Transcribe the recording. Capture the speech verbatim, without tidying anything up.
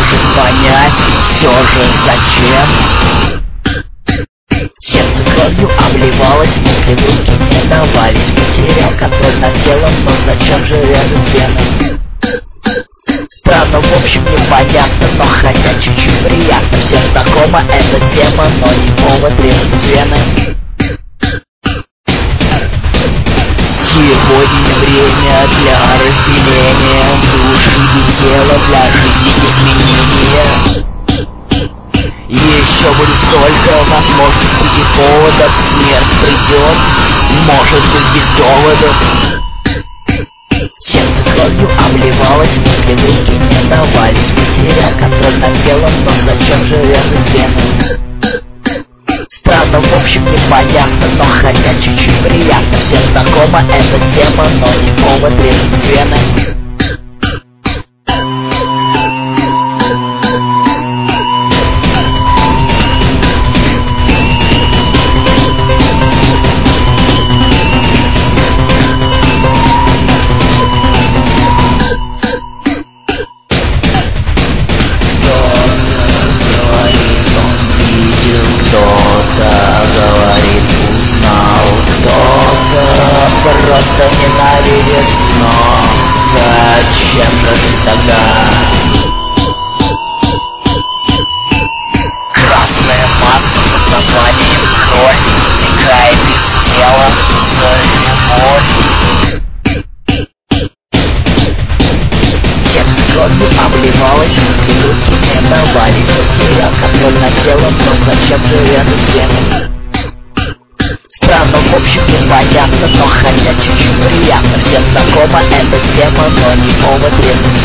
может понять все же зачем. Сердце кровью обливалось, мысли в руки не давались. Потерял контроль над телом, но зачем же резать вены? Странно, в общем, непонятно, но хотя чуть-чуть приятно. Всем знакома эта тема, но не повод резать вены. Сегодня время для разделения души и тела, для жизни изменения. Еще будет столько возможностей и поводов. Смерть придет, может быть, без доводов. Сердце кровью обливалось, мысли в руки не давались. Потерял контроль над телом, но зачем же резать вены? Странно, в общем, непонятно, но хотя чуть-чуть приятно. Всем знакома эта тема, но не повод резать вены. Просто ненавидит, но зачем же жить тогда? Красная масса под названием кровь текает из тела за любовь. Сердце кровью обливалось, мысли в руки не давались. Потерял контроль над телом, но зачем же резать вены? Странно, в общем, непонятно, но хотя чуть-чуть приятно. Всем знакома эта тема, но не повод резать